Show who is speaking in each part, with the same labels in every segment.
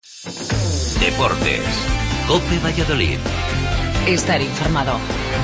Speaker 1: Deportes. COPE Valladolid.
Speaker 2: Estar informado.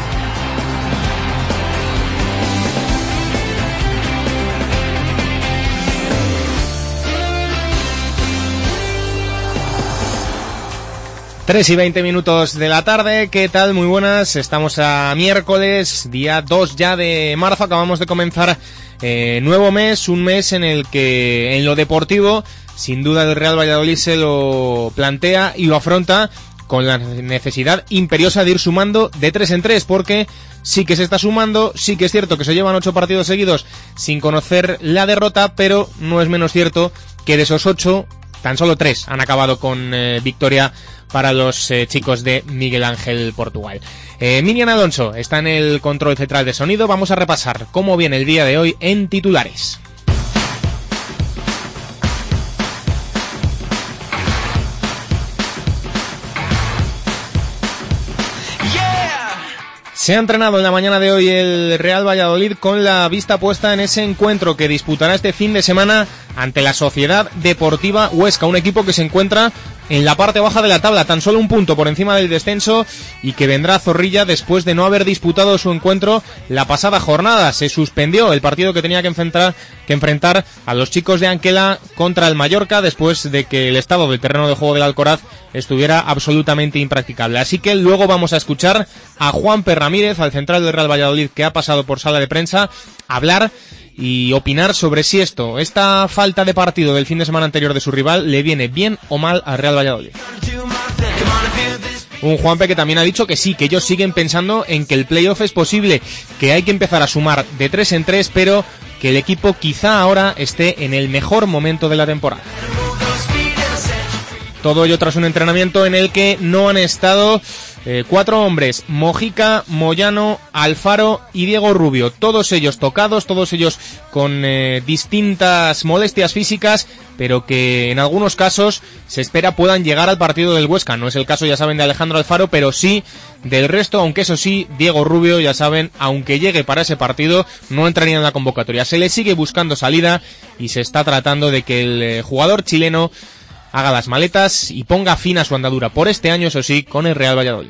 Speaker 3: Tres y 20 minutos de la tarde, ¿qué tal? Muy buenas, estamos a miércoles, día 2 ya de marzo, acabamos de comenzar nuevo mes, un mes en el que en lo deportivo, sin duda el Real Valladolid se lo plantea y lo afronta con la necesidad imperiosa de ir sumando de 3 en 3, porque sí que se está sumando, sí que es cierto que se llevan 8 partidos seguidos sin conocer la derrota, pero no es menos cierto que de esos 8, tan solo 3 han acabado con victoria para los chicos de Miguel Ángel Portugal. Miriam Alonso está en el control central de sonido. Vamos a repasar cómo viene el día de hoy en titulares. Se ha entrenado en la mañana de hoy el Real Valladolid con la vista puesta en ese encuentro que disputará este fin de semana ante la Sociedad Deportiva Huesca, un equipo que se encuentra en la parte baja de la tabla, tan solo un punto por encima del descenso, y que vendrá a Zorrilla después de no haber disputado su encuentro la pasada jornada. Se suspendió el partido que tenía que enfrentar a los chicos de Anquela contra el Mallorca después de que el estado del terreno de juego del Alcoraz estuviera absolutamente impracticable. Así que luego vamos a escuchar a Juanpe Ramírez, al central del Real Valladolid, que ha pasado por sala de prensa, hablar y opinar sobre si esta falta de partido del fin de semana anterior de su rival le viene bien o mal al Real Valladolid. Un Juanpe que también ha dicho que sí, que ellos siguen pensando en que el playoff es posible, que hay que empezar a sumar de 3 en 3, pero que el equipo quizá ahora esté en el mejor momento de la temporada. Todo ello tras un entrenamiento en el que no han estado 4 hombres: Mojica, Moyano, Alfaro y Diego Rubio, todos ellos tocados, todos ellos con distintas molestias físicas, pero que en algunos casos se espera puedan llegar al partido del Huesca. No es el caso, ya saben, de Alejandro Alfaro, pero sí del resto, aunque eso sí, Diego Rubio, ya saben, aunque llegue para ese partido, no entraría en la convocatoria. Se le sigue buscando salida y se está tratando de que el jugador chileno haga las maletas y ponga fin a su andadura por este año, eso sí, con el Real Valladolid.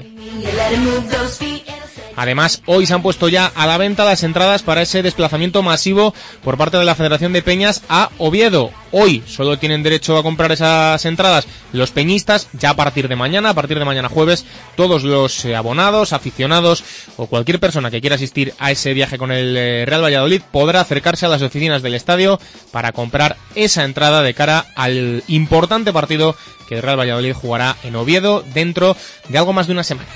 Speaker 3: Además, hoy se han puesto ya a la venta las entradas para ese desplazamiento masivo por parte de la Federación de Peñas a Oviedo. Hoy solo tienen derecho a comprar esas entradas los peñistas. Ya a partir de mañana jueves, todos los abonados, aficionados o cualquier persona que quiera asistir a ese viaje con el Real Valladolid podrá acercarse a las oficinas del estadio para comprar esa entrada de cara al importante partido que el Real Valladolid jugará en Oviedo dentro de algo más de una semana.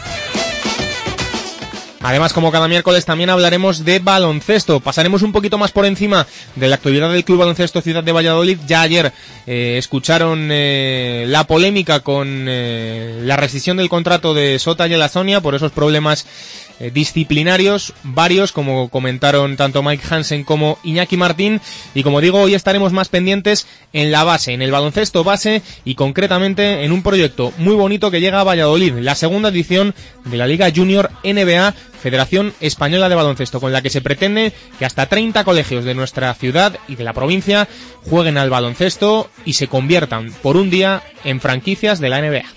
Speaker 3: Además, como cada miércoles, también hablaremos de baloncesto. Pasaremos un poquito más por encima de la actualidad del Club Baloncesto Ciudad de Valladolid. Ya ayer escucharon la polémica con la rescisión del contrato de Sota y Elazonia por esos problemas disciplinarios, varios, como comentaron tanto Mike Hansen como Iñaki Martín. Y como digo, hoy estaremos más pendientes en la base, en el baloncesto base, y concretamente en un proyecto muy bonito que llega a Valladolid, la segunda edición de la Liga Junior NBA Federación Española de Baloncesto, con la que se pretende que hasta 30 colegios de nuestra ciudad y de la provincia jueguen al baloncesto y se conviertan por un día en franquicias de la NBA.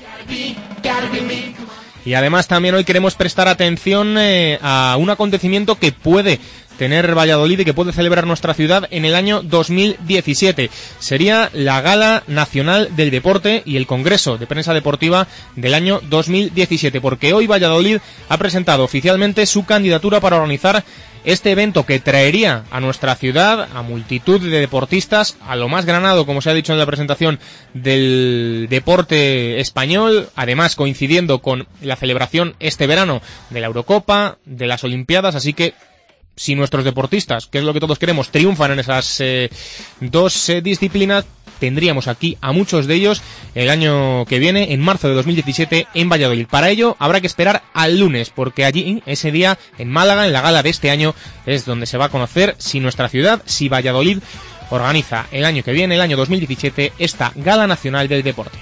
Speaker 3: Y además también hoy queremos prestar atención a un acontecimiento que puede tener Valladolid y que puede celebrar nuestra ciudad en el año 2017. Sería la Gala Nacional del Deporte y el Congreso de Prensa Deportiva del año 2017, porque hoy Valladolid ha presentado oficialmente su candidatura para organizar este evento que traería a nuestra ciudad a multitud de deportistas, a lo más granado, como se ha dicho en la presentación, del deporte español, además coincidiendo con la celebración este verano de la Eurocopa, de las Olimpiadas. Así que si nuestros deportistas, que es lo que todos queremos, triunfan en esas dos disciplinas, tendríamos aquí a muchos de ellos el año que viene, en marzo de 2017, en Valladolid. Para ello habrá que esperar al lunes, porque allí, ese día, en Málaga, en la gala de este año, es donde se va a conocer si nuestra ciudad, si Valladolid, organiza el año que viene, el año 2017, esta Gala Nacional del Deporte.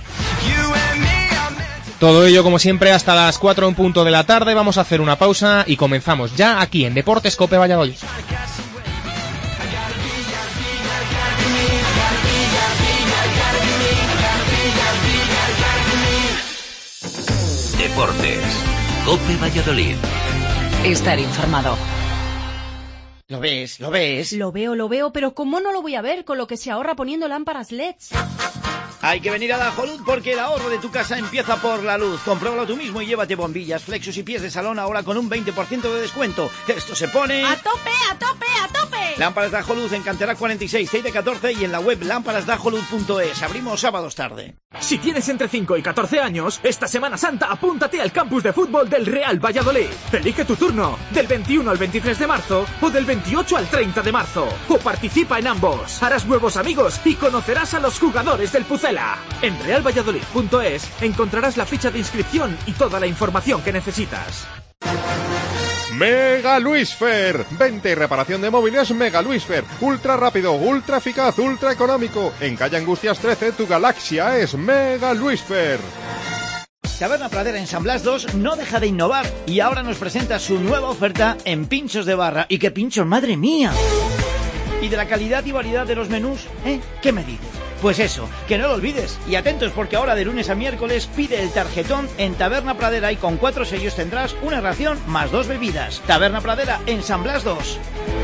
Speaker 3: Todo ello, como siempre, hasta las 4 en punto de la tarde. Vamos a hacer una pausa y comenzamos ya aquí en Deportes COPE Valladolid.
Speaker 1: Deportes. COPE Valladolid.
Speaker 2: Estar informado.
Speaker 4: ¿Lo ves? ¿Lo ves?
Speaker 5: Lo veo, pero ¿cómo no lo voy a ver con lo que se ahorra poniendo lámparas LEDs?
Speaker 4: Hay que venir a Dajoluz porque el ahorro de tu casa empieza por la luz. Compruébalo tú mismo y llévate bombillas, flexos y pies de salón ahora con un 20% de descuento. Esto se pone...
Speaker 5: ¡A tope, a tope, a tope!
Speaker 4: Lámparas Dajoluz en Cantera 46, Teide 14 y en la web lamparasdajoluz.es. Abrimos sábados tarde.
Speaker 6: Si tienes entre 5 y 14 años, esta Semana Santa apúntate al campus de fútbol del Real Valladolid. Elige tu turno, del 21 al 23 de marzo o del 28 al 30 de marzo. O participa en ambos. Harás nuevos amigos y conocerás a los jugadores del Pucela. En realvalladolid.es encontrarás la ficha de inscripción y toda la información que necesitas.
Speaker 7: Mega Luisfer, venta y reparación de móviles Mega Luisfer, ultra rápido, ultra eficaz, ultra económico. En calle Angustias 13 tu galaxia es Mega Luisfer.
Speaker 4: Taberna Pradera en San Blas 2 no deja de innovar y ahora nos presenta su nueva oferta en pinchos de barra. ¡Y qué pinchos, madre mía! ¿Y de la calidad y variedad de los menús? ¿Qué me dices? Pues eso, que no lo olvides. Y atentos porque ahora de lunes a miércoles pide el tarjetón en Taberna Pradera y con 4 sellos tendrás una ración más 2 bebidas. Taberna Pradera en San Blas 2.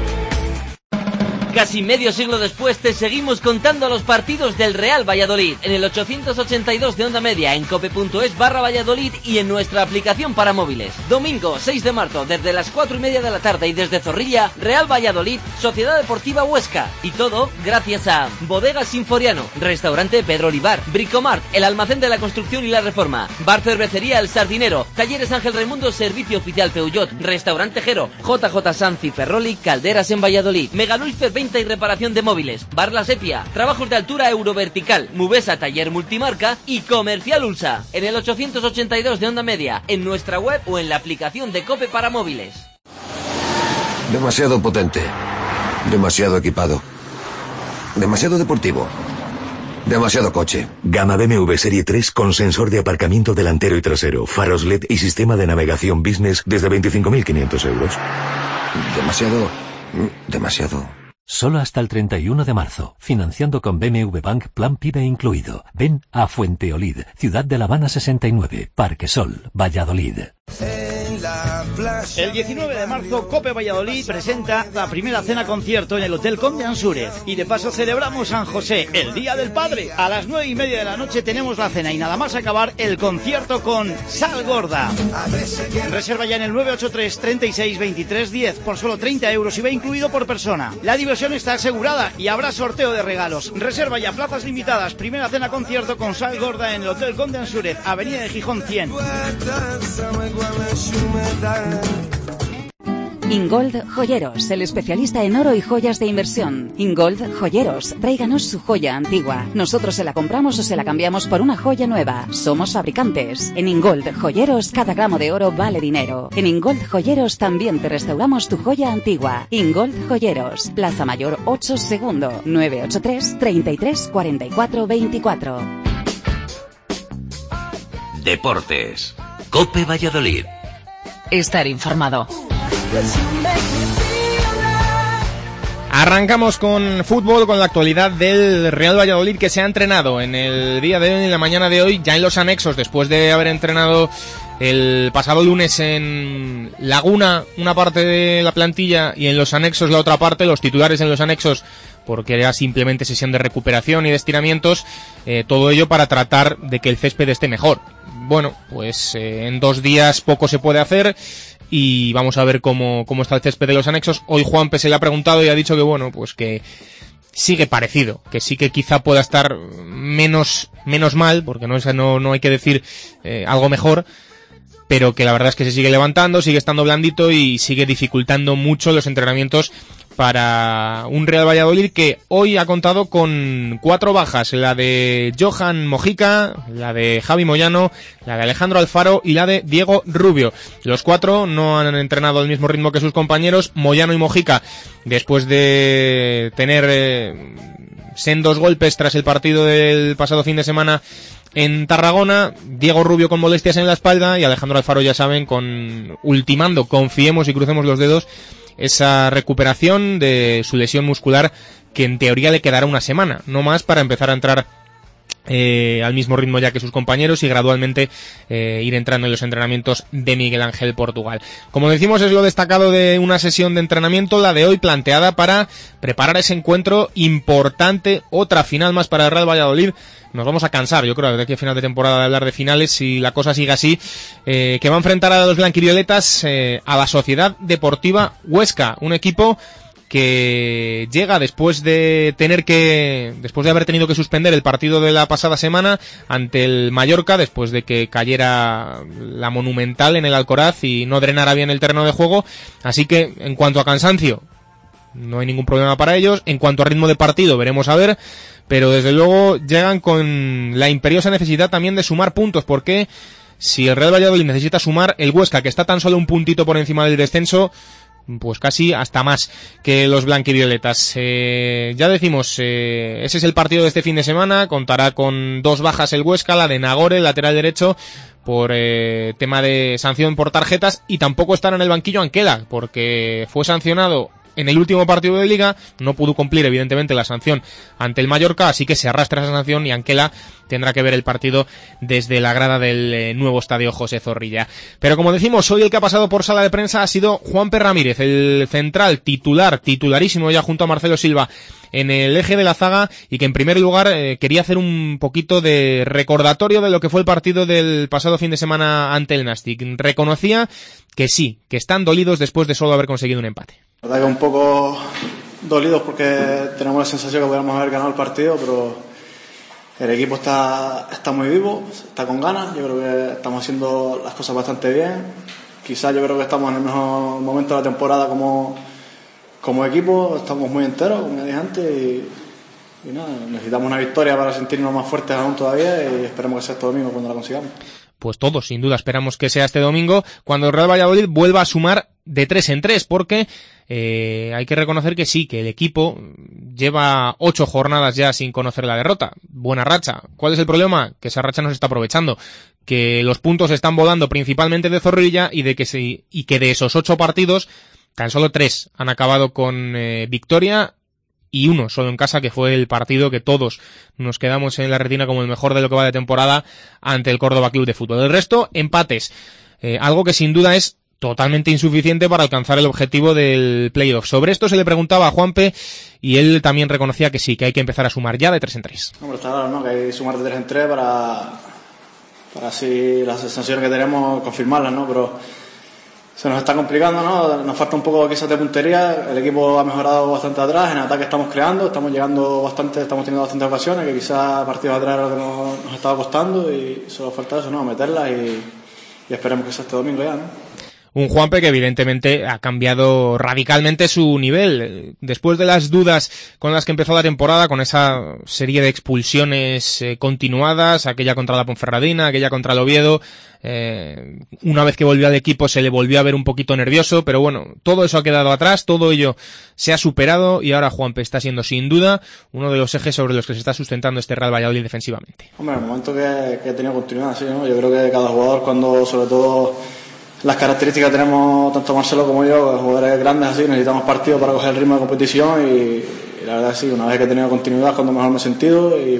Speaker 8: Casi medio siglo después te seguimos contando los partidos del Real Valladolid en el 882 de onda media, en cope.es/Valladolid y en nuestra aplicación para móviles. Domingo 6 de marzo desde las 4:30 de la tarde y desde Zorrilla, Real Valladolid, Sociedad Deportiva Huesca. Y todo gracias a Bodegas Sinforiano, Restaurante Pedro Olivar, Bricomart, el almacén de la construcción y la reforma, Bar Cervecería El Sardinero, Talleres Ángel Raimundo, Servicio Oficial Peugeot, Restaurante Jero, JJ Sanz y Ferroli, Calderas en Valladolid, Mega Luisfer venta y reparación de móviles, Bar La Sepia, trabajos de altura Eurovertical, Mubesa Taller Multimarca y Comercial Ulsa. En el 882 de onda media, en nuestra web o en la aplicación de COPE para móviles.
Speaker 9: Demasiado potente, demasiado equipado, demasiado deportivo, demasiado coche.
Speaker 10: Gama BMW Serie 3 con sensor de aparcamiento delantero y trasero, faros LED y sistema de navegación business desde 25.500 euros.
Speaker 9: Demasiado.
Speaker 10: Solo hasta el 31 de marzo. Financiando con BMW Bank, plan PYME incluido. Ven a Fuenteolid, Ciudad de La Habana 69, Parque Sol, Valladolid.
Speaker 4: El 19 de marzo, COPE Valladolid presenta la primera cena concierto en el Hotel Conde Ansúrez. Y de paso celebramos San José, el Día del Padre. A las 9:30 de la noche tenemos la cena y nada más acabar el concierto con Sal Gorda. Reserva ya en el 983 36 23 10 por solo 30 euros y va incluido por persona. La diversión está asegurada y habrá sorteo de regalos. Reserva ya plazas limitadas. Primera cena concierto con Sal Gorda en el Hotel Conde Ansúrez, Avenida de Gijón 100.
Speaker 2: Ingold Joyeros, el especialista en oro y joyas de inversión. Ingold Joyeros, tráiganos su joya antigua. Nosotros se la compramos o se la cambiamos por una joya nueva. Somos fabricantes. En Ingold Joyeros, cada gramo de oro vale dinero. En Ingold Joyeros también te restauramos tu joya antigua. Ingold Joyeros, Plaza Mayor 8 Segundo, 983 33 44 24.
Speaker 1: Deportes. COPE Valladolid.
Speaker 2: Estar informado.
Speaker 3: Arrancamos con fútbol, con la actualidad del Real Valladolid, que se ha entrenado en el día de hoy, en la mañana de hoy, ya en los anexos, después de haber entrenado el pasado lunes en Laguna una parte de la plantilla y en los anexos la otra parte, los titulares en los anexos, porque era simplemente sesión de recuperación y de estiramientos, todo ello para tratar de que el césped esté mejor. Bueno, pues en 2 días poco se puede hacer y vamos a ver cómo está el césped de los anexos. Hoy Juanpe se le ha preguntado y ha dicho que bueno, pues que sigue parecido, que sí que quizá pueda estar menos mal, porque no hay que decir algo mejor, pero que la verdad es que se sigue levantando, sigue estando blandito y sigue dificultando mucho los entrenamientos para un Real Valladolid que hoy ha contado con 4 bajas, la de Johan Mojica, la de Javi Moyano, la de Alejandro Alfaro y la de Diego Rubio. Los 4 no han entrenado al mismo ritmo que sus compañeros. Moyano y Mojica, después de tener sendos golpes tras el partido del pasado fin de semana en Tarragona, Diego Rubio con molestias en la espalda y Alejandro Alfaro, ya saben, ultimando, confiemos y crucemos los dedos, esa recuperación de su lesión muscular, que en teoría le quedará una semana, no más, para empezar a entrar al mismo ritmo ya que sus compañeros y gradualmente ir entrando en los entrenamientos de Miguel Ángel Portugal. Como decimos, es lo destacado de una sesión de entrenamiento, la de hoy, planteada para preparar ese encuentro importante, otra final más para el Real Valladolid. Nos vamos a cansar, yo creo, de aquí a final de temporada de hablar de finales, si la cosa sigue así, que va a enfrentar a los blanquivioletas a la Sociedad Deportiva Huesca, un equipo que llega después de haber tenido que suspender el partido de la pasada semana ante el Mallorca, después de que cayera la Monumental en el Alcoraz y no drenara bien el terreno de juego. Así que, en cuanto a cansancio, no hay ningún problema para ellos. En cuanto a ritmo de partido, veremos a ver, pero desde luego llegan con la imperiosa necesidad también de sumar puntos, porque si el Real Valladolid necesita sumar, el Huesca, que está tan solo un puntito por encima del descenso, pues casi hasta más que los blanquivioletas. Ya decimos, ese es el partido de este fin de semana. Contará con 2 bajas el Huesca, la de Nagore, lateral derecho, por tema de sanción por tarjetas, y tampoco estará en el banquillo Anquela, porque fue sancionado en el último partido de Liga, no pudo cumplir evidentemente la sanción ante el Mallorca, así que se arrastra esa sanción y Anquela tendrá que ver el partido desde la grada del nuevo estadio José Zorrilla. Pero como decimos, hoy el que ha pasado por sala de prensa ha sido Juanpe Ramírez, el central titularísimo ya junto a Marcelo Silva en el eje de la zaga, y que en primer lugar quería hacer un poquito de recordatorio de lo que fue el partido del pasado fin de semana ante el Nastic. Reconocía que sí, que están dolidos después de solo haber conseguido un empate.
Speaker 11: La verdad que un poco dolidos porque tenemos la sensación que podríamos haber ganado el partido, pero el equipo está muy vivo, está con ganas. Yo creo que estamos haciendo las cosas bastante bien. Quizás yo creo que estamos en el mejor momento de la temporada como equipo, estamos muy enteros, como ya dije antes, y nada, necesitamos una victoria para sentirnos más fuertes aún todavía, y esperemos que sea este domingo cuando la consigamos.
Speaker 3: Pues todos, sin duda, esperamos que sea este domingo cuando el Real Valladolid vuelva a sumar de 3 en 3, porque hay que reconocer que sí, que el equipo lleva 8 jornadas ya sin conocer la derrota. Buena racha. ¿Cuál es el problema? Que esa racha no se está aprovechando, que los puntos están volando principalmente de Zorrilla, y que de esos 8 partidos tan solo 3 han acabado con victoria, y 1 solo en casa, que fue el partido que todos nos quedamos en la retina como el mejor de lo que va de temporada ante el Córdoba Club de Fútbol. El resto, empates. Algo que sin duda es totalmente insuficiente para alcanzar el objetivo del playoff. Sobre esto se le preguntaba a Juanpe, y él también reconocía que sí, que hay que empezar a sumar ya de 3 en 3.
Speaker 11: Hombre, está claro, ¿no? Que hay que sumar de 3 en 3 para así las sensaciones que tenemos confirmarlas, ¿no? Pero se nos está complicando, ¿no? Nos falta un poco quizás de puntería. El equipo ha mejorado bastante atrás, en ataque estamos creando, estamos llegando bastante, estamos teniendo bastantes ocasiones, que quizás partidos atrás era lo que nos estaba costando, y solo falta eso, ¿no? Meterlas, y esperemos que sea este domingo ya, ¿no?
Speaker 3: Un Juanpe que evidentemente ha cambiado radicalmente su nivel. Después de las dudas con las que empezó la temporada, con esa serie de expulsiones continuadas, aquella contra la Ponferradina, aquella contra el Oviedo, una vez que volvió al equipo se le volvió a ver un poquito nervioso, pero bueno, todo eso ha quedado atrás, todo ello se ha superado, y ahora Juanpe está siendo sin duda uno de los ejes sobre los que se está sustentando este Real Valladolid defensivamente.
Speaker 11: Hombre, en el momento que he tenido continuidad, sí, ¿no? Yo creo que cada jugador, cuando sobre todo las características que tenemos tanto Marcelo como yo, jugadores grandes así, necesitamos partidos para coger el ritmo de competición, y la verdad sí, una vez que he tenido continuidad, cuando mejor me he sentido, y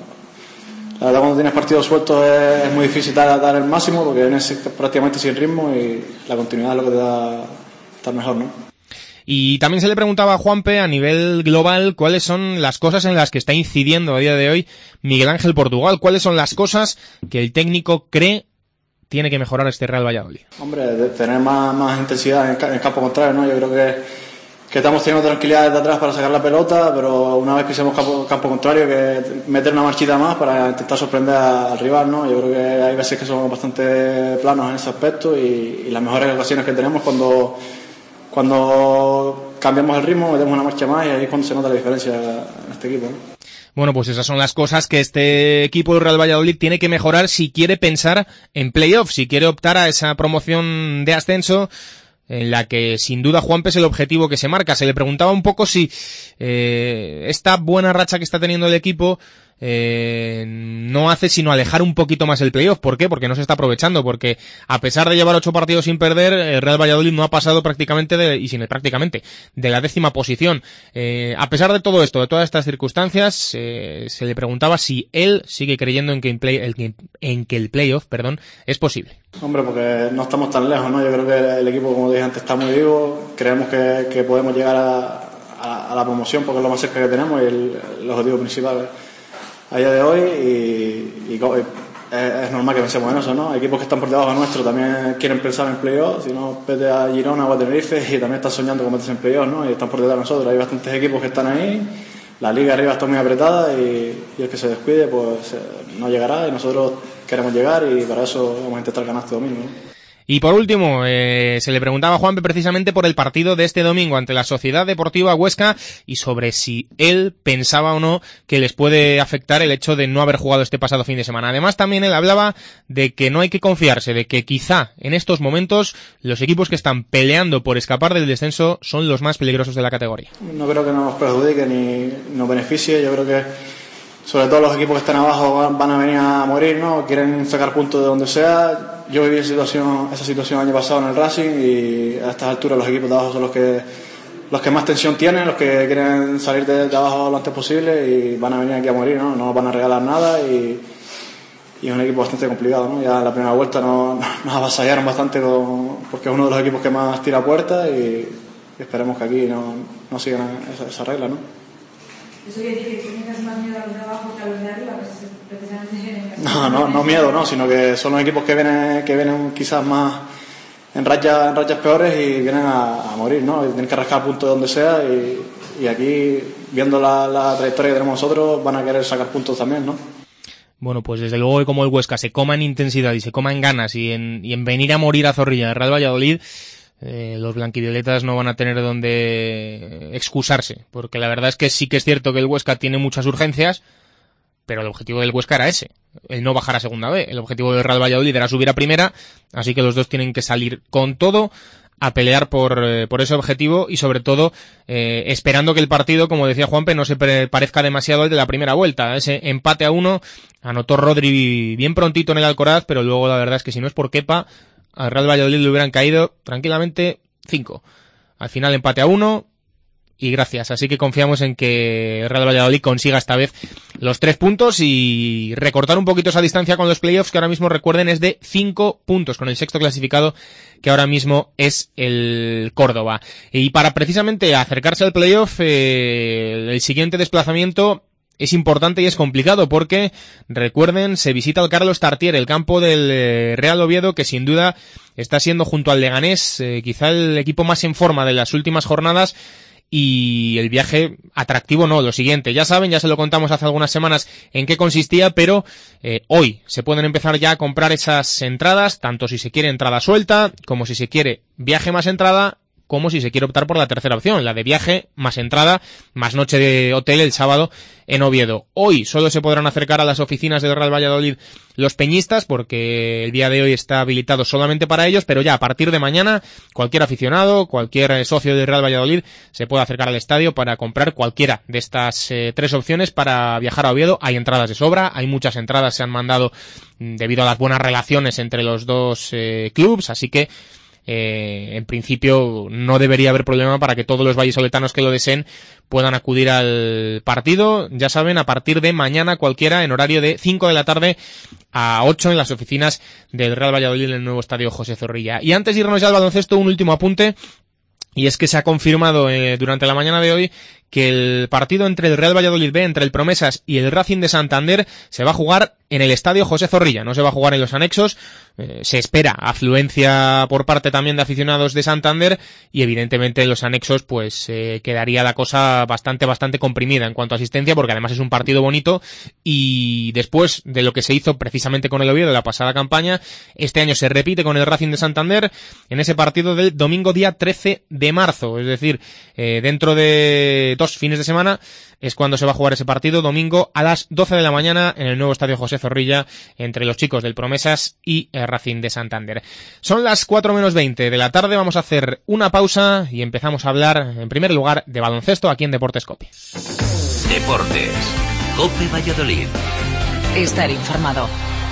Speaker 11: la verdad cuando tienes partidos sueltos es muy difícil dar el máximo, porque vienes prácticamente sin ritmo, y la continuidad es lo que te da estar mejor, ¿no?
Speaker 3: Y también se le preguntaba a Juanpe a nivel global cuáles son las cosas en las que está incidiendo a día de hoy Miguel Ángel Portugal, cuáles son las cosas que el técnico cree tiene que mejorar este Real Valladolid.
Speaker 11: Hombre, de tener más intensidad en el campo contrario, ¿no? Yo creo que estamos teniendo tranquilidad desde atrás para sacar la pelota, pero una vez pisemos campo contrario, que meter una marchita más para intentar sorprender al rival, ¿no? Yo creo que hay veces que somos bastante planos en ese aspecto, y las mejores ocasiones que tenemos cuando cambiamos el ritmo, metemos una marcha más, y ahí es cuando se nota la diferencia en este equipo, ¿no?
Speaker 3: Bueno, pues esas son las cosas que este equipo del Real Valladolid tiene que mejorar si quiere pensar en playoff, si quiere optar a esa promoción de ascenso, en la que sin duda Juanpe es el objetivo que se marca. Se le preguntaba un poco si esta buena racha que está teniendo el equipo no hace sino alejar un poquito más el playoff. ¿Por qué? Porque no se está aprovechando, porque a pesar de llevar 8 partidos sin perder, el Real Valladolid no ha pasado prácticamente de la 10ª posición. A pesar de todo esto, de todas estas circunstancias, se le preguntaba si él sigue creyendo en que el playoff, es posible.
Speaker 11: Hombre, porque no estamos tan lejos, ¿no? Yo creo que el equipo, como dije antes, está muy vivo. Creemos que podemos llegar a la promoción porque es lo más cerca que tenemos y el objetivo principal a día de hoy. Y es normal que pensemos en eso, ¿no? Equipos que están por debajo nuestro también quieren pensar en playoff. Si no, vete a Girona o a Tenerife y también están soñando con meterse en playoff, ¿no? Y están por detrás de nosotros. Hay bastantes equipos que están ahí. La liga arriba está muy apretada y el que se descuide pues no llegará, y nosotros queremos llegar y para eso vamos a intentar ganar este domingo, ¿no?
Speaker 3: Y por último, se le preguntaba a Juanpe precisamente por el partido de este domingo ante la Sociedad Deportiva Huesca y sobre si él pensaba o no que les puede afectar el hecho de no haber jugado este pasado fin de semana. Además, también él hablaba de que no hay que confiarse, de que quizá en estos momentos los equipos que están peleando por escapar del descenso son los más peligrosos de la categoría.
Speaker 11: No creo que nos perjudique ni nos beneficie. Yo creo que sobre todo los equipos que están abajo van a venir a morir, ¿no? Quieren sacar puntos de donde sea. Yo viví esa situación el año pasado en el Racing y a estas alturas los equipos de abajo son los que más tensión tienen, los que quieren salir de abajo lo antes posible y van a venir aquí a morir, ¿no? No nos van a regalar nada y es un equipo bastante complicado, ¿no? Ya en la primera vuelta nos avasallaron bastante porque es uno de los equipos que más tira puertas y esperemos que aquí no sigan esa regla, ¿no?
Speaker 12: ¿Eso quiere decir que tienes más miedo a los de abajo que a los de arriba? Precisamente
Speaker 11: no miedo, no, sino que son los equipos que vienen quizás más en rachas peores y vienen a morir, ¿no? Y tienen que rascar puntos de donde sea y aquí, viendo la trayectoria que tenemos nosotros, van a querer sacar puntos también, ¿no?
Speaker 3: Bueno, pues desde luego que como el Huesca se coma en intensidad y se coma en ganas y en venir a morir a Zorrilla de Real Valladolid, los blanquivioletas no van a tener donde excusarse, porque la verdad es que sí que es cierto que el Huesca tiene muchas urgencias, pero el objetivo del Huesca era ese, el no bajar a segunda B. El objetivo del Real Valladolid era subir a primera, así que los dos tienen que salir con todo a pelear por ese objetivo y sobre todo esperando que el partido, como decía Juanpe, no se parezca demasiado al de la primera vuelta. Ese empate a 1 anotó Rodri bien prontito en el Alcoraz, pero luego la verdad es que si no es por Kepa, al Real Valladolid le hubieran caído tranquilamente 5. Al final empate a 1 y gracias. Así que confiamos en que Real Valladolid consiga esta vez los 3 puntos y recortar un poquito esa distancia con los playoffs, que ahora mismo, recuerden, es de 5 puntos con el sexto clasificado, que ahora mismo es el Córdoba. Y para precisamente acercarse al playoff, el siguiente desplazamiento es importante y es complicado porque, recuerden, se visita el Carlos Tartiere, el campo del Real Oviedo, que sin duda está siendo, junto al Leganés, quizá el equipo más en forma de las últimas jornadas. Y el viaje atractivo no, lo siguiente, ya saben, ya se lo contamos hace algunas semanas en qué consistía, pero hoy se pueden empezar ya a comprar esas entradas, tanto si se quiere entrada suelta, como si se quiere viaje más entrada, como si se quiere optar por la tercera opción, la de viaje más entrada, más noche de hotel el sábado en Oviedo. Hoy solo se podrán acercar a las oficinas del Real Valladolid los peñistas, porque el día de hoy está habilitado solamente para ellos, pero ya a partir de mañana cualquier aficionado, cualquier socio del Real Valladolid se puede acercar al estadio para comprar cualquiera de estas 3 opciones para viajar a Oviedo. Hay entradas de sobra, hay muchas entradas, se han mandado debido a las buenas relaciones entre los dos clubs, así que en principio no debería haber problema para que todos los vallisoletanos que lo deseen puedan acudir al partido. Ya saben, a partir de mañana cualquiera, en horario de 5 de la tarde a 8 en las oficinas del Real Valladolid en el nuevo estadio José Zorrilla. Y antes de irnos ya al baloncesto, un último apunte, y es que se ha confirmado durante la mañana de hoy que el partido entre el Real Valladolid B, entre el Promesas y el Racing de Santander, se va a jugar en el estadio José Zorrilla, no se va a jugar en los anexos. Se espera afluencia por parte también de aficionados de Santander y evidentemente en los anexos pues quedaría la cosa bastante comprimida en cuanto a asistencia, porque además es un partido bonito y después de lo que se hizo precisamente con el Oviedo de la pasada campaña, este año se repite con el Racing de Santander en ese partido del domingo día 13 de marzo, es decir, dentro de 2 fines de semana es cuando se va a jugar ese partido, domingo a las 12 de la mañana en el nuevo estadio José Zorrilla, entre los chicos del Promesas y el Racing de Santander. Son las 4 menos 20 de la tarde, vamos a hacer una pausa y empezamos a hablar en primer lugar de baloncesto aquí en Deportes Cope.
Speaker 1: Deportes. COPE Valladolid.
Speaker 2: Estar informado.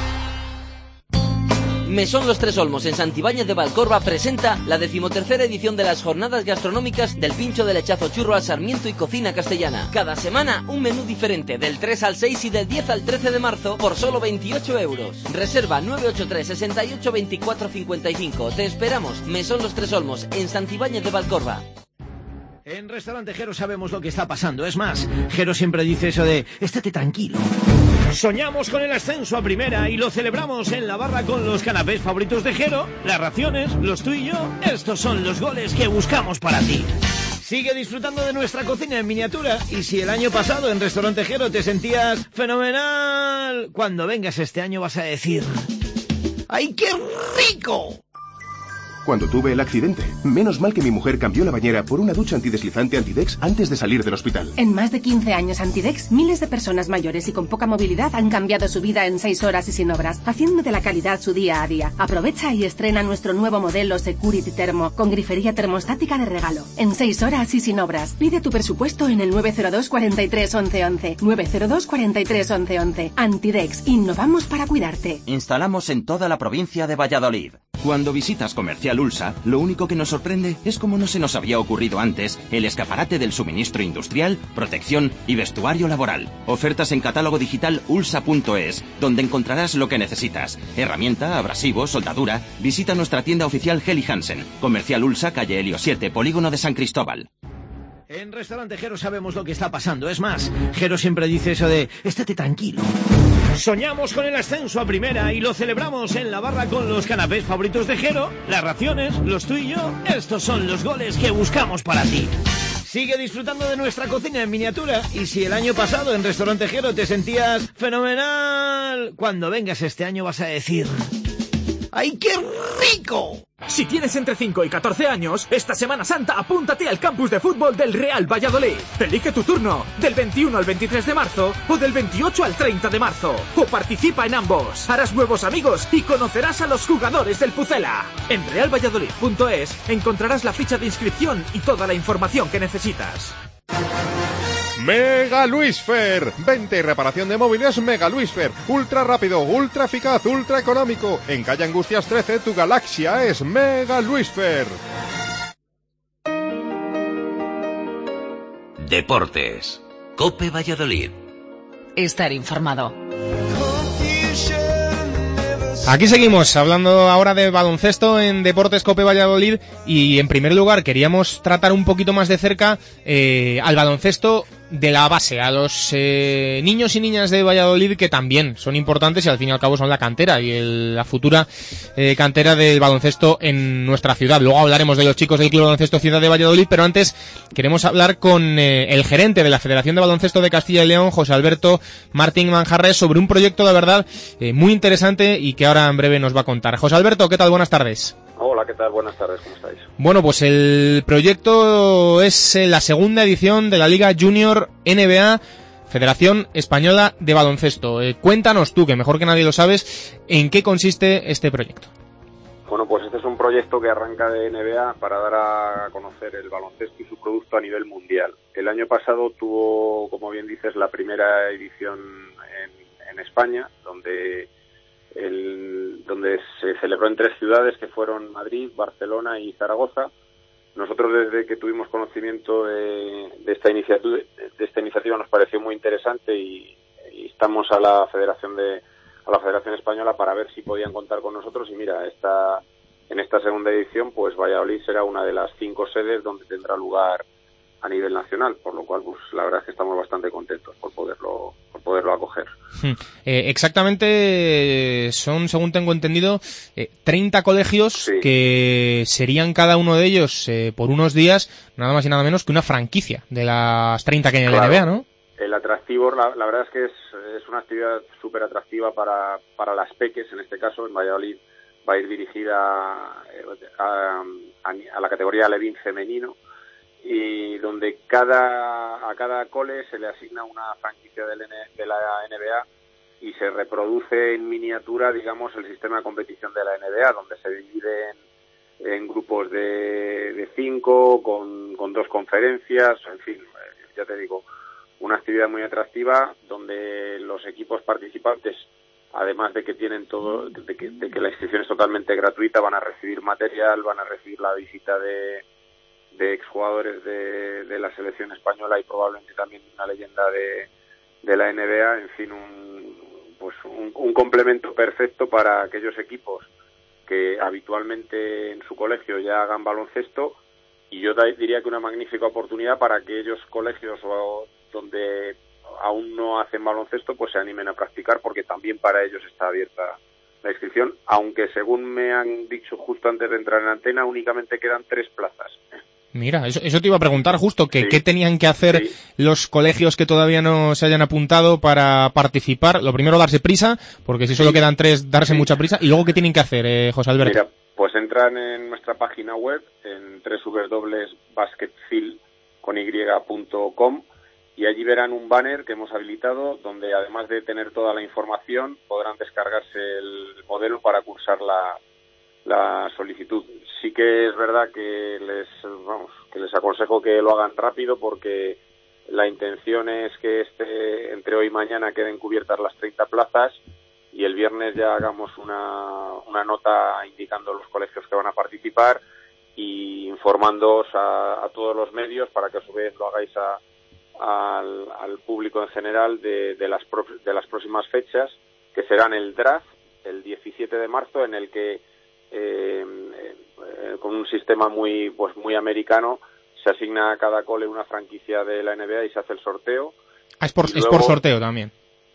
Speaker 8: Mesón Los Tres Olmos en Santibáñez de Valcorba presenta la 13ª edición de las jornadas gastronómicas del pincho de lechazo churro al sarmiento y cocina castellana. Cada semana un menú diferente, del 3 al 6 y del 10 al 13 de marzo por solo 28 euros. Reserva 983 68 24 55. Te esperamos. Mesón Los Tres Olmos en Santibáñez de Valcorba.
Speaker 4: En Restaurante Jero sabemos lo que está pasando. Es más, Jero siempre dice eso de estate tranquilo. Soñamos con el ascenso a primera y lo celebramos en la barra con los canapés favoritos de Jero, las raciones, los tú y yo. Estos son los goles que buscamos para ti. Sigue disfrutando de nuestra cocina en miniatura y si el año pasado en Restaurante Jero te sentías fenomenal, cuando vengas este año vas a decir ¡ay, qué rico!
Speaker 13: Cuando tuve el accidente, menos mal que mi mujer cambió la bañera por una ducha antideslizante Antidex antes de salir del hospital.
Speaker 14: En más de 15 años Antidex, miles de personas mayores y con poca movilidad han cambiado su vida en 6 horas y sin obras, haciendo de la calidad su día a día. Aprovecha y estrena nuestro nuevo modelo Security Thermo, con grifería termostática de regalo. En 6 horas y sin obras. Pide tu presupuesto en el 902 43 11 11. 902 43 11 11. Antidex, innovamos para cuidarte.
Speaker 15: Instalamos en toda la provincia de Valladolid. Cuando visitas Comercial Ulsa, lo único que nos sorprende es cómo no se nos había ocurrido antes el escaparate del suministro industrial, protección y vestuario laboral. Ofertas en catálogo digital ulsa.es, donde encontrarás lo que necesitas. Herramienta, abrasivo, soldadura. Visita nuestra tienda oficial Heli Hansen. Comercial Ulsa, calle Helio 7, Polígono de San Cristóbal.
Speaker 4: En Restaurante Jero sabemos lo que está pasando. Es más, Jero siempre dice eso de estate tranquilo. Soñamos con el ascenso a primera y lo celebramos en la barra con los canapés favoritos de Jero, las raciones, los tú y yo. Estos son los goles que buscamos para ti. Sigue disfrutando de nuestra cocina en miniatura y si el año pasado en Restaurante Jero te sentías fenomenal, cuando vengas este año vas a decir ¡ay, qué rico!
Speaker 6: Si tienes entre 5 y 14 años, esta Semana Santa apúntate al campus de fútbol del Real Valladolid. Elige tu turno, del 21 al 23 de marzo o del 28 al 30 de marzo. O participa en ambos. Harás nuevos amigos y conocerás a los jugadores del Pucela. En realvalladolid.es encontrarás la ficha de inscripción y toda la información que necesitas.
Speaker 7: Mega Luisfer, venta y reparación de móviles Mega Luisfer, ultra rápido, ultra eficaz, ultra económico. En calle Angustias 13, tu galaxia es Mega Luisfer.
Speaker 1: Deportes. COPE Valladolid.
Speaker 2: Estar informado.
Speaker 3: Aquí seguimos hablando ahora de baloncesto en Deportes COPE Valladolid y en primer lugar queríamos tratar un poquito más de cerca al baloncesto de la base, a los niños y niñas de Valladolid que también son importantes y al fin y al cabo son la cantera y la futura cantera del baloncesto en nuestra ciudad. Luego hablaremos de los chicos del Club Baloncesto Ciudad de Valladolid, pero antes queremos hablar con el gerente de la Federación de Baloncesto de Castilla y León, José Alberto Martín Manjarres, sobre un proyecto de verdad muy interesante y que ahora en breve nos va a contar. José Alberto, ¿qué tal? Buenas tardes.
Speaker 16: Hola, ¿qué tal? Buenas tardes, ¿cómo estáis?
Speaker 3: Bueno, pues el proyecto es la segunda edición de la Liga Junior NBA Federación Española de Baloncesto. Cuéntanos tú, que mejor que nadie lo sabes, ¿en qué consiste este proyecto?
Speaker 16: Bueno, pues este es un proyecto que arranca de NBA para dar a conocer el baloncesto y su producto a nivel mundial. El año pasado tuvo, como bien dices, la primera edición en España, donde se celebró en 3 ciudades que fueron Madrid, Barcelona y Zaragoza. Nosotros desde que tuvimos conocimiento de esta iniciativa nos pareció muy interesante y instamos a la Federación Española para ver si podían contar con nosotros y mira, en esta segunda edición pues Valladolid será una de las 5 sedes donde tendrá lugar a nivel nacional, por lo cual pues la verdad es que estamos bastante contentos por poderlo acoger.
Speaker 3: Exactamente son, según tengo entendido, 30 colegios, sí, que serían cada uno de ellos por unos días, nada más y nada menos que una franquicia de las 30 que hay en la NBA, ¿no?
Speaker 16: El atractivo, la verdad es que es una actividad súper atractiva para las peques, en este caso en Valladolid va a ir dirigida a la categoría Levín femenino, y donde a cada cole se le asigna una franquicia de la NBA y se reproduce en miniatura, digamos, el sistema de competición de la NBA, donde se divide en grupos de 5 con 2 conferencias, en fin, ya te digo, una actividad muy atractiva donde los equipos participantes, además de que tienen todo, de que la inscripción es totalmente gratuita, van a recibir material, van a recibir la visita de exjugadores de la selección española y probablemente también una leyenda de la NBA, en fin, un complemento perfecto para aquellos equipos que habitualmente en su colegio ya hagan baloncesto, y yo diría que una magnífica oportunidad para que aquellos colegios donde aún no hacen baloncesto pues se animen a practicar, porque también para ellos está abierta la inscripción, aunque según me han dicho justo antes de entrar en antena únicamente quedan 3 plazas.
Speaker 3: Mira, eso te iba a preguntar justo, que qué tenían que hacer los colegios que todavía no se hayan apuntado para participar. Lo primero, darse prisa, porque si solo quedan 3, darse mucha prisa. Y luego, ¿qué tienen que hacer, José Alberto?
Speaker 16: Mira, pues entran en nuestra página web, en www.basketfield.com, y allí verán un banner que hemos habilitado, donde además de tener toda la información, podrán descargarse el modelo para cursar la solicitud. Sí que es verdad que les aconsejo que lo hagan rápido, porque la intención es que entre hoy y mañana queden cubiertas las 30 plazas y el viernes ya hagamos una nota indicando los colegios que van a participar y informándoos a todos los medios para que a su vez lo hagáis al público en general de las próximas fechas, que serán el draft el 17 de marzo, en el que con un sistema muy americano se asigna a cada cole una franquicia de la NBA y se hace el sorteo.
Speaker 3: Es por sorteo también.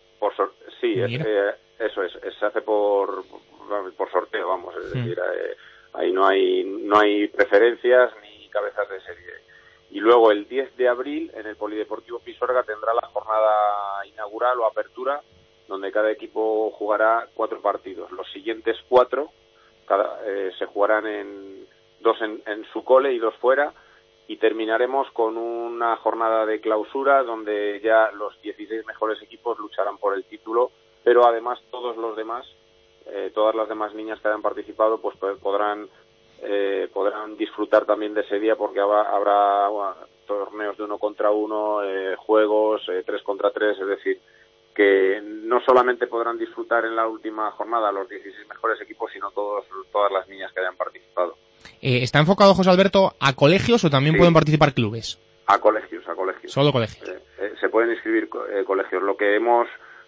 Speaker 16: Sí, eso es, se hace por sorteo, vamos, es decir, ahí no hay preferencias ni cabezas de serie. Y luego el 10 de abril en el Polideportivo Pisuerga tendrá la jornada inaugural o apertura, donde cada equipo jugará 4 partidos. Los siguientes 4 se jugarán 2 en su cole y 2 fuera, y terminaremos con una jornada de clausura donde ya los 16 mejores equipos lucharán por el título, pero además todos los demás, todas las demás niñas que hayan participado pues podrán disfrutar también de ese día, porque habrá torneos de 1 contra 1, juegos 3 contra 3, es decir, que no solamente podrán disfrutar en la última jornada los 16 mejores equipos, sino todas las niñas que hayan participado.
Speaker 3: ¿Está enfocado, José Alberto, a colegios o también pueden participar clubes?
Speaker 16: A colegios.
Speaker 3: Solo colegios.
Speaker 16: Se pueden inscribir colegios. Lo que hemos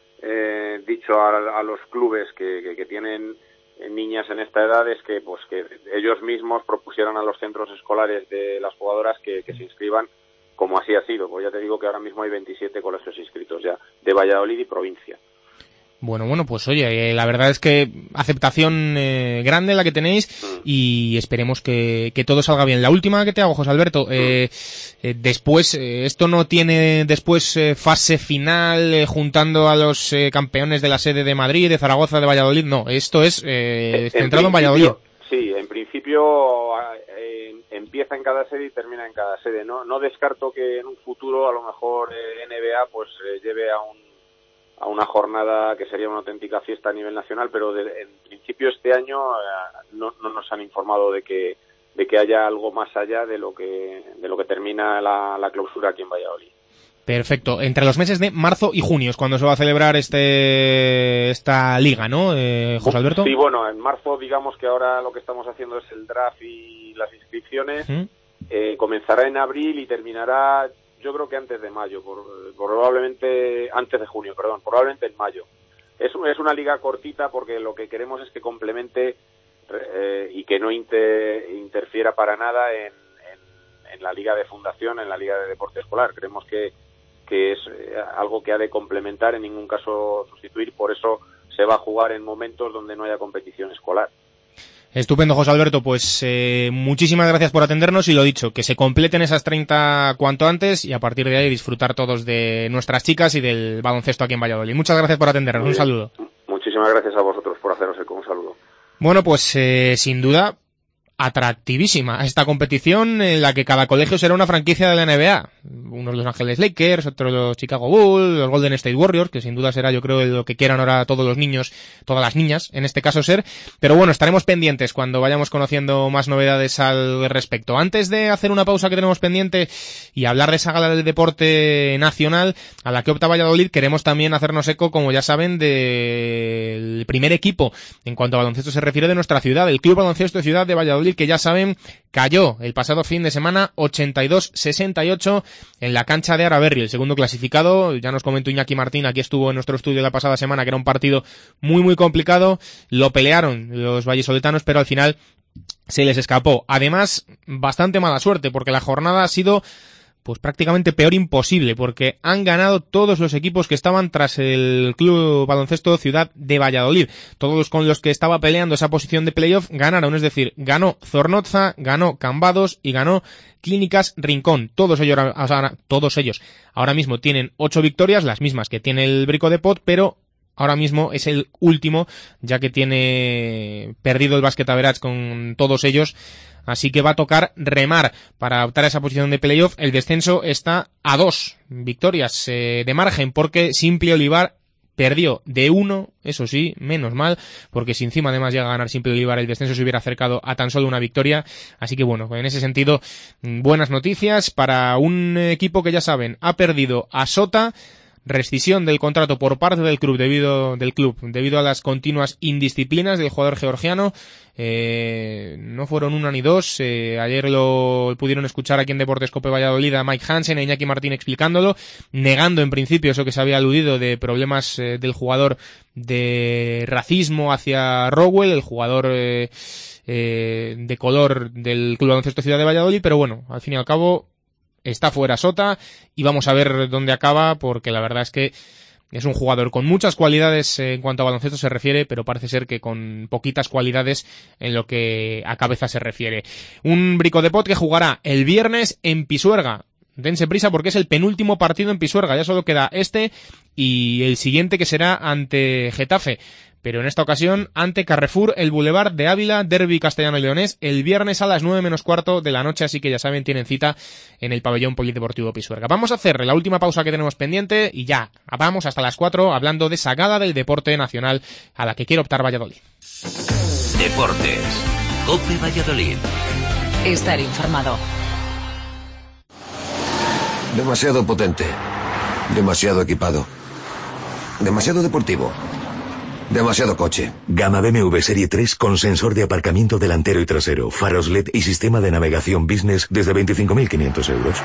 Speaker 16: dicho a los clubes que tienen niñas en esta edad es que ellos mismos propusieran a los centros escolares de las jugadoras que se inscriban, como así ha sido. Pues ya te digo que ahora mismo hay 27 colegios inscritos ya, de Valladolid y provincia.
Speaker 3: Bueno, pues oye, la verdad es que aceptación grande la que tenéis, y esperemos que todo salga bien. La última que te hago, José Alberto, después, esto no tiene después fase final juntando a los campeones de la sede de Madrid, de Zaragoza, de Valladolid, no, esto es centrado en Valladolid.
Speaker 16: Sí, en principio empieza en cada sede y termina en cada sede. No descarto que en un futuro a lo mejor NBA pues lleve a una jornada que sería una auténtica fiesta a nivel nacional, pero en principio este año no nos han informado de que haya algo más allá de lo que termina la clausura aquí en Valladolid.
Speaker 3: Perfecto. Entre los meses de marzo y junio es cuando se va a celebrar esta liga, ¿no, José Alberto?
Speaker 16: Sí, bueno, en marzo digamos que ahora lo que estamos haciendo es el draft y las inscripciones. Comenzará en abril y terminará, yo creo que antes de mayo, probablemente antes de junio, perdón, probablemente en mayo. Es una liga cortita porque lo que queremos es que complemente y que no interfiera para nada en la liga de fundación, en la liga de deporte escolar. Creemos que es algo que ha de complementar, en ningún caso sustituir, por eso se va a jugar en momentos donde no haya competición escolar.
Speaker 3: Estupendo, José Alberto, pues muchísimas gracias por atendernos, y lo dicho, que se completen esas 30 cuanto antes y a partir de ahí disfrutar todos de nuestras chicas y del baloncesto aquí en Valladolid. Muchas gracias por atendernos, un saludo.
Speaker 16: Muchísimas gracias a vosotros por haceros eco, un saludo.
Speaker 3: Bueno, pues sin duda atractivísima esta competición en la que cada colegio será una franquicia de la NBA. Unos Los Ángeles Lakers, otros los Chicago Bulls, los Golden State Warriors, que sin duda será, yo creo, lo que quieran ahora todos los niños, todas las niñas, en este caso ser. Pero bueno, estaremos pendientes cuando vayamos conociendo más novedades al respecto. Antes de hacer una pausa que tenemos pendiente y hablar de esa gala del deporte nacional a la que opta Valladolid, queremos también hacernos eco, como ya saben, del primer equipo en cuanto a baloncesto se refiere de nuestra ciudad, el Club Baloncesto Ciudad de Valladolid, que ya saben, cayó el pasado fin de semana 82-68 en la cancha de Araberri, el segundo clasificado. Ya nos comentó Iñaki Martín, aquí estuvo en nuestro estudio la pasada semana, que era un partido muy complicado. Lo pelearon los vallisoletanos, pero al final se les escapó. Además, bastante mala suerte, porque la jornada ha sido pues prácticamente peor imposible, porque han ganado todos los equipos que estaban tras el Club Baloncesto Ciudad de Valladolid. Todos con los que estaba peleando esa posición de playoff ganaron, es decir, ganó Zornoza, ganó Cambados y ganó Clínicas Rincón. Todos ellos ahora mismo tienen 8 victorias, las mismas que tiene el Brico de Pot, pero ahora mismo es el último, ya que tiene perdido el Basket Average con todos ellos. Así que va a tocar remar para optar a esa posición de playoff. El descenso está a 2 victorias de margen, porque Simple Olivar perdió de 1, eso sí, menos mal, porque si encima además llega a ganar Simple Olivar, el descenso se hubiera acercado a tan solo una victoria. Así que bueno, en ese sentido, buenas noticias para un equipo que ya saben, ha perdido a Sota, rescisión del contrato por parte del club debido a las continuas indisciplinas del jugador georgiano. No fueron una ni dos. Ayer lo pudieron escuchar aquí en Deportes Cope Valladolid a Mike Hansen, a Iñaki Martín explicándolo, negando en principio eso que se había aludido de problemas del jugador de racismo hacia Rowell, el jugador de color del Club Baloncesto Ciudad de Valladolid, pero bueno, al fin y al cabo está fuera Sota y vamos a ver dónde acaba, porque la verdad es que es un jugador con muchas cualidades en cuanto a baloncesto se refiere, pero parece ser que con poquitas cualidades en lo que a cabeza se refiere. Un Brico de Pot que jugará el viernes en Pisuerga. Dense prisa porque es el penúltimo partido en Pisuerga, ya solo queda este y el siguiente, que será ante Getafe, pero en esta ocasión ante Carrefour, el Boulevard de Ávila, derbi castellano y leonés, el viernes a las 9:15 de la noche, así que ya saben, tienen cita en el pabellón polideportivo Pisuerga. Vamos a hacer la última pausa que tenemos pendiente y ya vamos hasta las 4 hablando de esa gala del deporte nacional a la que quiere optar Valladolid.
Speaker 1: Deportes, Cope Valladolid.
Speaker 2: Estar informado.
Speaker 9: Demasiado potente, demasiado equipado, demasiado deportivo, demasiado coche.
Speaker 17: Gama BMW Serie 3 con sensor de aparcamiento delantero y trasero, faros LED y sistema de navegación business desde 25.500 euros.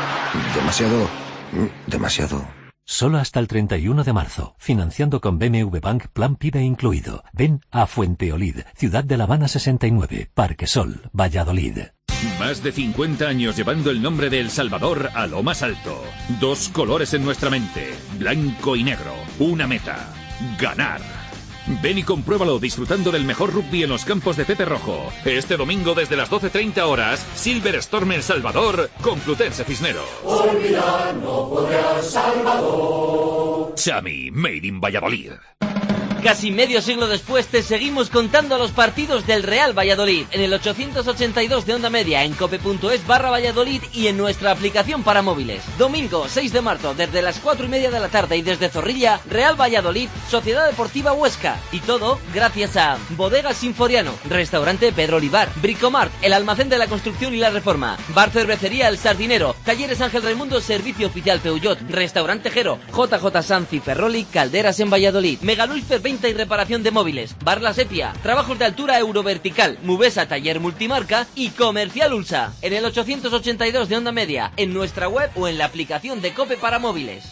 Speaker 9: Demasiado.
Speaker 10: Solo hasta el 31 de marzo, financiando con BMW Bank Plan PIBE incluido. Ven a Fuenteolid, Ciudad de La Habana 69, Parque Sol, Valladolid.
Speaker 18: Más de 50 años llevando el nombre de El Salvador a lo más alto. 2 colores en nuestra mente, blanco y negro. Una meta, ganar. Ven y compruébalo disfrutando del mejor rugby en los campos de Pepe Rojo. Este domingo desde las 12:30 horas, Silver Storm El Salvador con Plutense Cisneros.
Speaker 19: Olvidar no podré al Salvador.
Speaker 18: Xami, Made in Valladolid.
Speaker 8: Casi medio siglo después te seguimos contando los partidos del Real Valladolid en el 882 de onda media, en cope.es/Valladolid y en nuestra aplicación para móviles. Domingo 6 de marzo desde las 4:30 de la tarde y desde Zorrilla, Real Valladolid, Sociedad Deportiva Huesca. Y todo gracias a Bodegas Sinforiano, Restaurante Pedro Olivar, Bricomart, el almacén de la construcción y la reforma, Bar Cervecería El Sardinero, Talleres Ángel Raimundo, Servicio Oficial Peugeot, Restaurante Jero, JJ Sanz y Ferroli, Calderas en Valladolid, Megaluisfer y reparación de móviles, Bar La Sepia, trabajos de altura Eurovertical, Mubesa Taller Multimarca y Comercial Ulsa. En el 882 de onda media, en nuestra web o en la aplicación de Cope para móviles.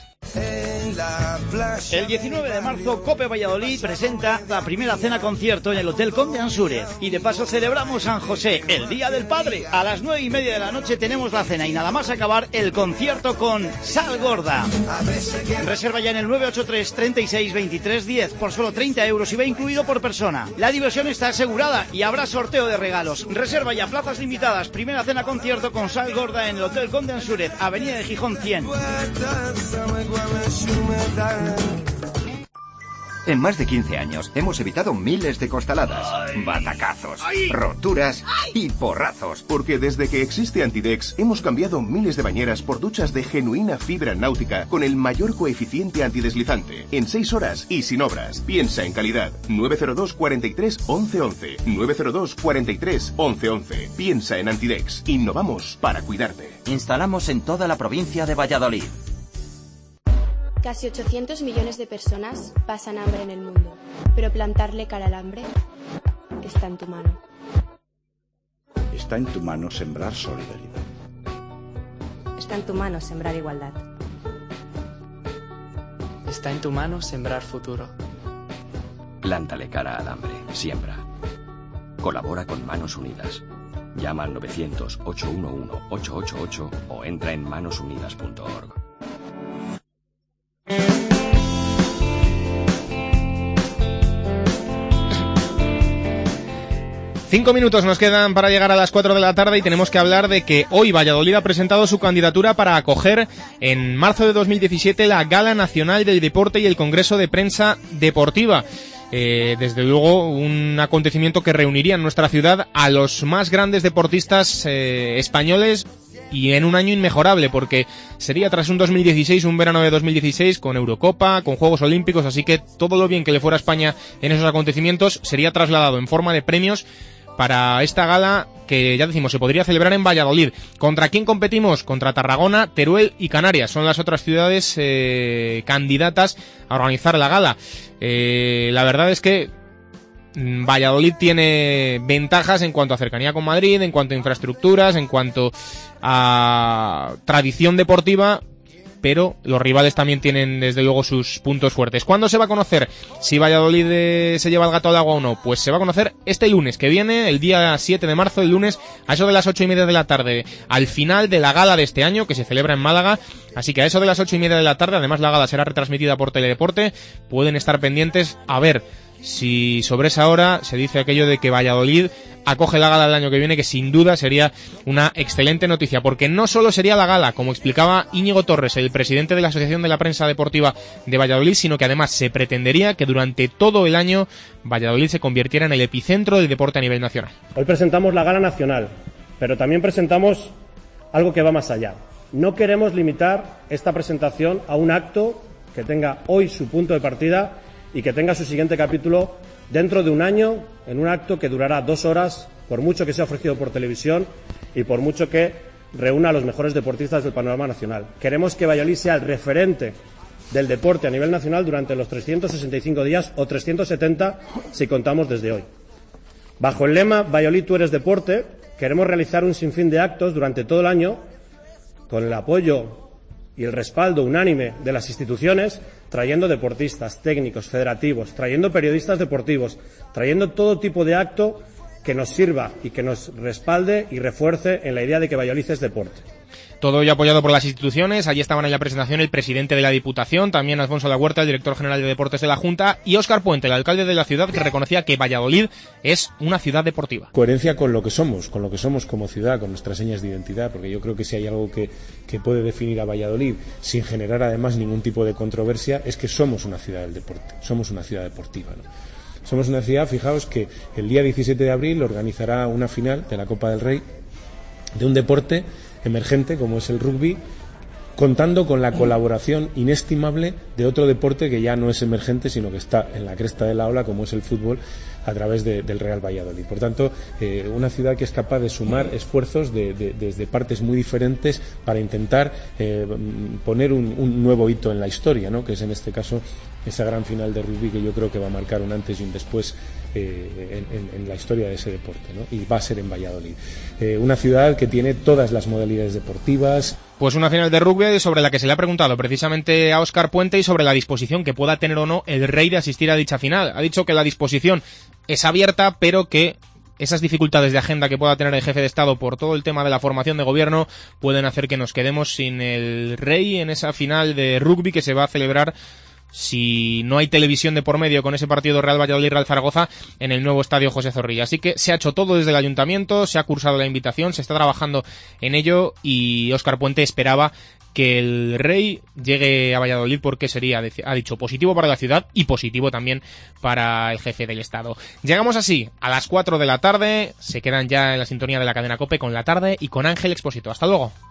Speaker 4: El 19 de marzo, Cope Valladolid presenta la primera cena concierto en el Hotel Conde Ansúrez. Y de paso celebramos San José, el Día del Padre. A las 9:30 de la noche tenemos la cena y nada más acabar el concierto con Sal Gorda. Reserva ya en el 983 36 23 10 por solo 30 euros y va incluido por persona. La diversión está asegurada y habrá sorteo de regalos. Reserva ya, plazas limitadas. Primera cena concierto con Sal Gorda en el Hotel Conde Ansúrez, Avenida de Gijón 100.
Speaker 20: En más de 15 años hemos evitado miles de costaladas, batacazos, roturas y porrazos.
Speaker 13: Porque desde que existe Antidex hemos cambiado miles de bañeras por duchas de genuina fibra náutica con el mayor coeficiente antideslizante, en 6 horas y sin obras. Piensa en calidad. 902 43 11 11. 902 43 11 11. Piensa en Antidex. Innovamos para cuidarte.
Speaker 15: Instalamos en toda la provincia de Valladolid.
Speaker 21: Casi 800 millones de personas pasan hambre en el mundo, pero plantarle cara al hambre está en tu mano.
Speaker 22: Está en tu mano sembrar solidaridad.
Speaker 23: Está en tu mano sembrar igualdad.
Speaker 24: Está en tu mano sembrar futuro.
Speaker 25: Plántale cara al hambre. Siembra. Colabora con Manos Unidas. Llama al 900-811-888 o entra en manosunidas.org.
Speaker 3: Cinco minutos nos quedan para llegar a las 4 de la tarde y tenemos que hablar de que hoy Valladolid ha presentado su candidatura para acoger en marzo de 2017 la Gala Nacional del Deporte y el Congreso de Prensa Deportiva. Desde luego un acontecimiento que reuniría en nuestra ciudad a los más grandes deportistas españoles y en un año inmejorable, porque sería tras un 2016, un verano de 2016 con Eurocopa, con Juegos Olímpicos, así que todo lo bien que le fuera a España en esos acontecimientos sería trasladado en forma de premios para esta gala que, ya decimos, se podría celebrar en Valladolid. ¿Contra quién competimos? Contra Tarragona, Teruel y Canarias. Son las otras ciudades candidatas a organizar la gala. La verdad es que Valladolid tiene ventajas en cuanto a cercanía con Madrid, en cuanto a infraestructuras, en cuanto a tradición deportiva, pero los rivales también tienen desde luego sus puntos fuertes. ¿Cuándo se va a conocer si Valladolid se lleva el gato al agua o no? Pues se va a conocer este lunes que viene, el día 7 de marzo, el lunes, a eso de las 8:30 de la tarde, al final de la gala de este año, que se celebra en Málaga. Así que a eso de las 8:30 de la tarde, además la gala será retransmitida por Teledeporte, pueden estar pendientes a ver si sobre esa hora se dice aquello de que Valladolid acoge la gala del año que viene, que sin duda sería una excelente noticia, porque no solo sería la gala, como explicaba Íñigo Torres, el presidente de la Asociación de la Prensa Deportiva de Valladolid, sino que además se pretendería que durante todo el año Valladolid se convirtiera en el epicentro del deporte a nivel nacional.
Speaker 26: Hoy presentamos la gala nacional, pero también presentamos algo que va más allá. No queremos limitar esta presentación a un acto que tenga hoy su punto de partida y que tenga su siguiente capítulo dentro de un año, en un acto que durará 2 horas, por mucho que sea ofrecido por televisión y por mucho que reúna a los mejores deportistas del panorama nacional. Queremos que Valladolid sea el referente del deporte a nivel nacional durante los 365 días o 370 si contamos desde hoy. Bajo el lema Valladolid, tú eres deporte, queremos realizar un sinfín de actos durante todo el año con el apoyo y el respaldo unánime de las instituciones, trayendo deportistas, técnicos, federativos, trayendo periodistas deportivos, trayendo todo tipo de acto que nos sirva y que nos respalde y refuerce en la idea de que Valladolid es deporte.
Speaker 3: Todo ello apoyado por las instituciones. Allí estaban en la presentación el presidente de la Diputación, también Alfonso Lahuerta, el director general de Deportes de la Junta, y Óscar Puente, el alcalde de la ciudad, que reconocía que Valladolid es una ciudad deportiva.
Speaker 27: Coherencia con lo que somos como ciudad, con nuestras señas de identidad, porque yo creo que si hay algo que puede definir a Valladolid sin generar además ningún tipo de controversia, es que somos una ciudad del deporte, somos una ciudad deportiva, ¿no? Somos una ciudad, fijaos que el día 17 de abril organizará una final de la Copa del Rey de un deporte emergente como es el rugby, contando con la colaboración inestimable de otro deporte que ya no es emergente, sino que está en la cresta de la ola, como es el fútbol, a través del Real Valladolid. Por tanto, una ciudad que es capaz de sumar esfuerzos desde partes muy diferentes para intentar poner un nuevo hito en la historia, ¿no? Que es en este caso esa gran final de rugby que yo creo que va a marcar un antes y un después en la historia de ese deporte, ¿no? Y va a ser en Valladolid. Una ciudad que tiene todas las modalidades deportivas.
Speaker 3: Pues una final de rugby sobre la que se le ha preguntado precisamente a Óscar Puente y sobre la disposición que pueda tener o no el Rey de asistir a dicha final. Ha dicho que la disposición es abierta, pero que esas dificultades de agenda que pueda tener el jefe de Estado por todo el tema de la formación de gobierno pueden hacer que nos quedemos sin el Rey en esa final de rugby que se va a celebrar si no hay televisión de por medio con ese partido Real Valladolid-Real Zaragoza en el nuevo estadio José Zorrilla. Así que se ha hecho todo desde el ayuntamiento, se ha cursado la invitación, se está trabajando en ello y Óscar Puente esperaba que el Rey llegue a Valladolid porque sería, ha dicho, positivo para la ciudad y positivo también para el jefe del Estado. Llegamos así a las 4 de la tarde, se quedan ya en la sintonía de la cadena COPE con La Tarde y con Ángel Expósito. Hasta luego.